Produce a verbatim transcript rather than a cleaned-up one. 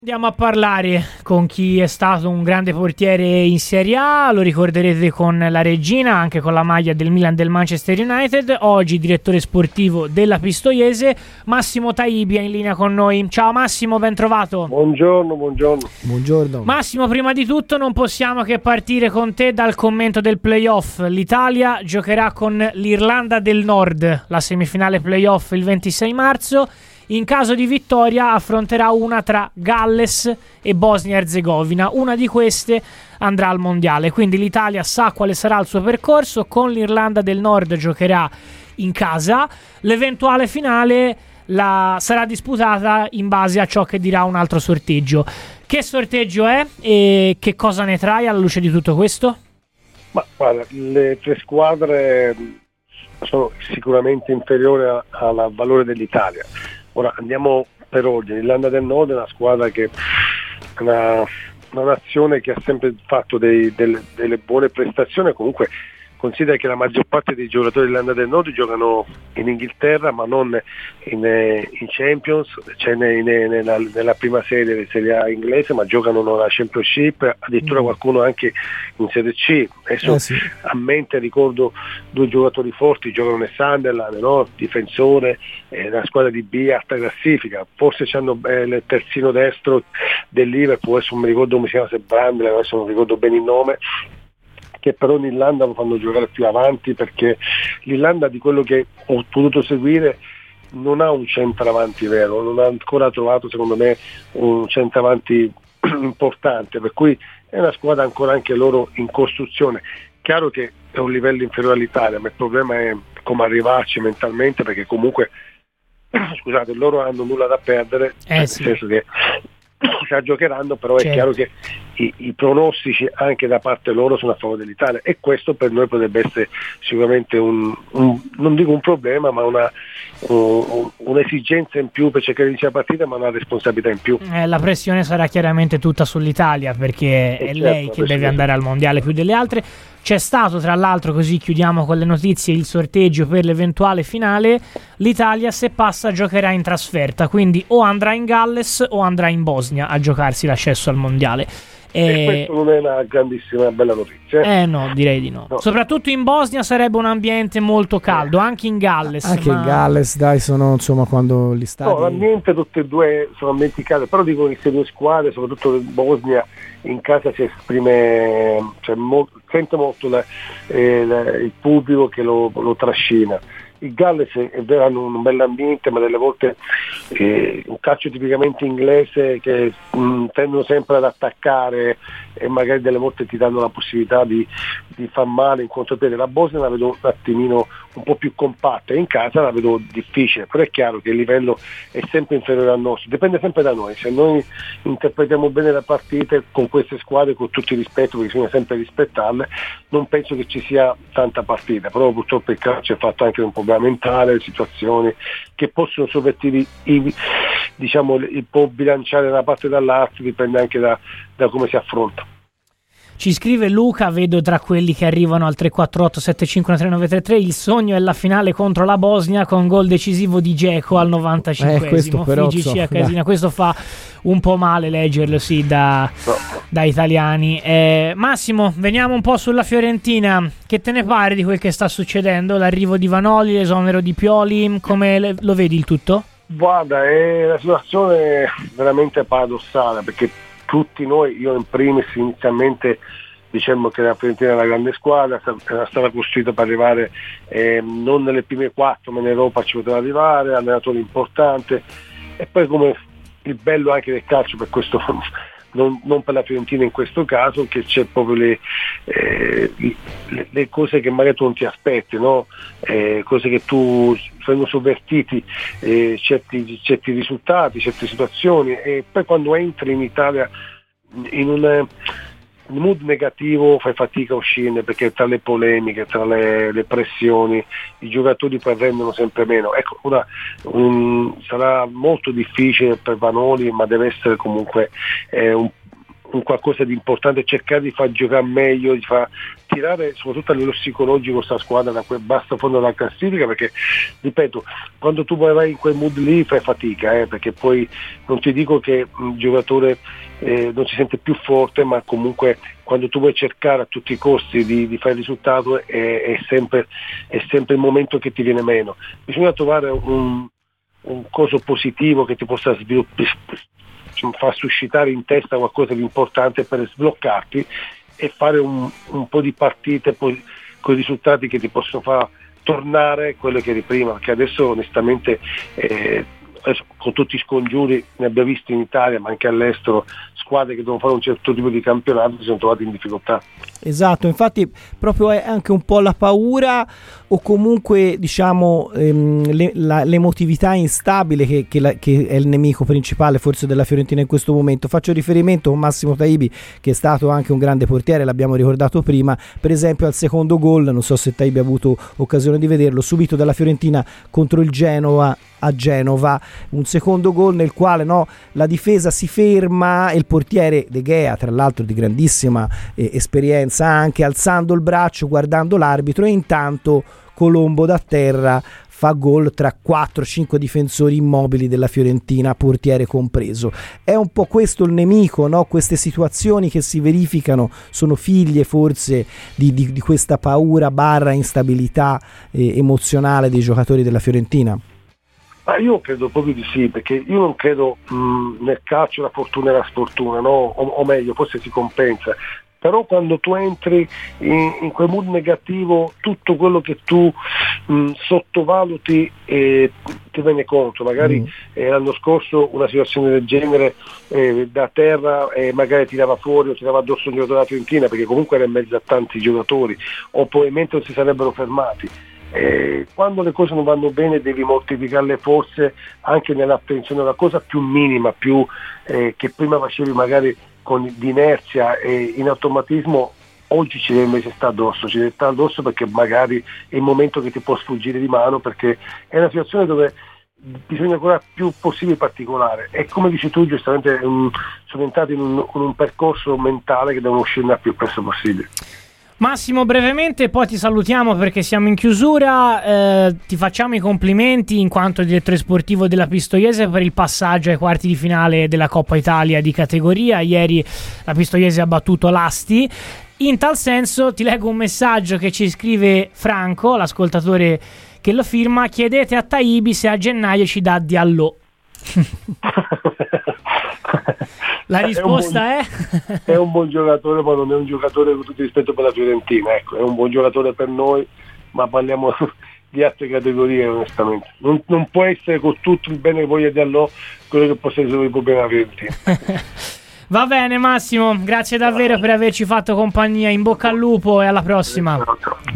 Andiamo a parlare con chi è stato un grande portiere in Serie A, lo ricorderete con la regina, anche con la maglia del Milan del Manchester United. Oggi direttore sportivo della Pistoiese, Massimo Taibi è in linea con noi. Ciao Massimo, ben trovato. Buongiorno, buongiorno. Buongiorno. Massimo, prima di tutto non possiamo che partire con te dal commento del playoff. L'Italia giocherà con l'Irlanda del Nord, la semifinale playoff il ventisei marzo. In caso di vittoria affronterà una tra Galles e Bosnia Erzegovina. Una di queste andrà al mondiale, quindi l'Italia sa quale sarà il suo percorso. Con l'Irlanda del Nord giocherà in casa. L'eventuale finale la sarà disputata in base a ciò che dirà un altro sorteggio. Che sorteggio è e che cosa ne trai alla luce di tutto questo? Ma guarda, le tre squadre sono sicuramente inferiori al valore dell'Italia. Ora andiamo per ordine. L'Irlanda del Nord è una squadra che è una, una nazione che ha sempre fatto dei, delle, delle buone prestazioni. Comunque considera che la maggior parte dei giocatori dell'Irlanda del Nord giocano in Inghilterra, ma non in, in Champions, cioè in, nella, nella prima serie di Serie A inglese, ma giocano nella Championship, addirittura qualcuno anche in Serie C. Adesso eh sì. a mente ricordo due giocatori forti, giocano nel Sunderland, no? Difensore, eh, la squadra di B, alta classifica, forse c'hanno eh, il terzino destro del Liverpool, adesso non mi ricordo come si chiama, se Brandler, adesso non ricordo bene il nome, che però in Irlanda lo fanno giocare più avanti, perché l'Irlanda, di quello che ho potuto seguire, non ha un centravanti vero, non ha ancora trovato secondo me un centravanti importante, per cui è una squadra ancora anche loro in costruzione. Chiaro che è un livello inferiore all'Italia, ma il problema è come arrivarci mentalmente, perché comunque scusate, loro hanno nulla da perdere, eh nel sì. senso che la giocheranno, però certo. È chiaro che i, i pronostici anche da parte loro sono a favore dell'Italia, e questo per noi potrebbe essere sicuramente un, un non dico un problema, ma una un, un'esigenza in più per cercare di vincere la partita, ma una responsabilità in più. Eh, la pressione sarà chiaramente tutta sull'Italia, perché è certo, lei che deve andare al mondiale più delle altre. C'è stato, tra l'altro, così chiudiamo con le notizie, il sorteggio per l'eventuale finale. L'Italia, se passa, giocherà in trasferta, quindi o andrà in Galles o andrà in Bosnia a giocarsi l'accesso al mondiale. E E questo non è una grandissima bella notizia. Eh no, direi di no. no. Soprattutto in Bosnia sarebbe un ambiente molto caldo, anche in Galles. Anche ma... in Galles, dai, sono insomma quando gli stadi... No, l'ambiente tutte e due sono ambienti caldi, però dico che queste due squadre, soprattutto in Bosnia, in casa si esprime, cioè, mo, sente molto la, eh, la, il pubblico che lo, lo trascina. Il Galles è vero, hanno un bell'ambiente, ma delle volte eh, un calcio tipicamente inglese che mh, tendono sempre ad attaccare, e magari delle volte ti danno la possibilità di, di far male in contropiede. La Bosnia la vedo un attimino un po' più compatta, in casa la vedo difficile, però è chiaro che il livello è sempre inferiore al nostro, dipende sempre da noi. Se noi interpretiamo bene le partite con queste squadre, con tutto il rispetto, perché bisogna sempre rispettarle, non penso che ci sia tanta partita, però purtroppo il calcio è fatto anche un problema mentale, situazioni che possono sovvertire i, diciamo, il può bilanciare da una parte e dall'altra, dipende anche da, da come si affronta. Ci scrive Luca, vedo tra quelli che arrivano al tre quattro otto sette cinque tre nove tre tre, il sogno è la finale contro la Bosnia con gol decisivo di Dzeko al novantacinquesimo. Eh, Figgici a casina, questo fa un po' male leggerlo, sì, da, no. da italiani. Eh, Massimo, veniamo un po' sulla Fiorentina. Che te ne pare di quel che sta succedendo? L'arrivo di Vanoli, l'esonero di Pioli, come le, lo vedi il tutto? Guarda, è una situazione veramente paradossale, perché tutti noi, io in primis, inizialmente diciamo che la Fiorentina è una grande squadra, era stata costruita per arrivare eh, non nelle prime quattro, ma in Europa ci poteva arrivare, allenatore importante, e poi come il bello anche del calcio, per questo non, non per la Fiorentina in questo caso, che c'è proprio le, eh, le, le cose che magari tu non ti aspetti, no? Eh, cose che tu vengono sovvertiti, eh, certi, certi risultati, certe situazioni, e poi quando entri in Italia in un mood negativo fai fatica a uscirne, perché tra le polemiche, tra le, le pressioni, i giocatori poi rendono sempre meno. Ecco, una, un, sarà molto difficile per Vanoli, ma deve essere comunque eh, un un qualcosa di importante, cercare di far giocare meglio, di far tirare soprattutto a livello psicologico questa squadra da quel basso fondo della classifica, perché ripeto, quando tu poi vai in quel mood lì fai fatica, eh, perché poi non ti dico che il giocatore eh, non si sente più forte, ma comunque quando tu vuoi cercare a tutti i costi di, di fare il risultato è, è, sempre, è sempre il momento che ti viene meno. Bisogna trovare un, un coso positivo che ti possa sviluppare, far suscitare in testa qualcosa di importante per sbloccarti e fare un, un po' di partite poi, con i risultati che ti possono far tornare quello che eri prima, perché adesso onestamente eh, adesso, con tutti i scongiuri ne abbiamo visti in Italia ma anche all'estero, squadre che devono fare un certo tipo di campionato si sono trovate in difficoltà. Esatto, infatti proprio è anche un po' la paura o comunque diciamo ehm, le, la, l'emotività instabile che, che, la, che è il nemico principale forse della Fiorentina in questo momento. Faccio riferimento con Massimo Taibi, che è stato anche un grande portiere, l'abbiamo ricordato prima, per esempio al secondo gol, non so se Taibi ha avuto occasione di vederlo, subito dalla Fiorentina contro il Genoa a Genova, un secondo gol nel quale no, la difesa si ferma e il portiere De Gea, tra l'altro di grandissima eh, esperienza anche, alzando il braccio guardando l'arbitro, e intanto Colombo da terra fa gol tra quattro cinque difensori immobili della Fiorentina, portiere compreso. È un po' questo il nemico, no? Queste situazioni che si verificano sono figlie forse di, di, di questa paura barra instabilità eh, emozionale dei giocatori della Fiorentina? Ma io credo proprio di sì, perché io non credo mh, nel calcio la fortuna e la sfortuna, no? o, o meglio, forse si compensa. Però quando tu entri in, in quel mood negativo, tutto quello che tu mh, sottovaluti eh, ti viene contro. Magari mm. eh, l'anno scorso una situazione del genere eh, da terra eh, magari tirava fuori o tirava addosso un giocatore della Fiorentina, perché comunque era in mezzo a tanti giocatori, o probabilmente non si sarebbero fermati. Eh, quando le cose non vanno bene devi moltiplicare le forze anche nell'attenzione, la cosa più minima, più eh, che prima facevi magari con l'inerzia e in automatismo, oggi ci deve invece stare addosso, ci deve stare addosso perché magari è il momento che ti può sfuggire di mano, perché è una situazione dove bisogna ancora più possibile particolare, e come dici tu giustamente um, sono entrati in un, in un percorso mentale che devono uscire il più presto possibile. Massimo, brevemente, poi ti salutiamo perché siamo in chiusura. Eh, ti facciamo i complimenti in quanto direttore sportivo della Pistoiese per il passaggio ai quarti di finale della Coppa Italia di categoria. Ieri la Pistoiese ha battuto l'Asti. In tal senso ti leggo un messaggio che ci scrive Franco, l'ascoltatore che lo firma: chiedete a Taibi se a gennaio ci dà Diallo. La risposta è, un buon, è? è un buon giocatore, ma non è un giocatore con tutto il rispetto per la Fiorentina, ecco, è un buon giocatore per noi, ma parliamo di altre categorie onestamente. Non, non può essere con tutto il bene che voglia di Allò quello che possa essere il problema della Fiorentina. Va bene Massimo, grazie davvero per averci fatto compagnia, in bocca al lupo e alla prossima.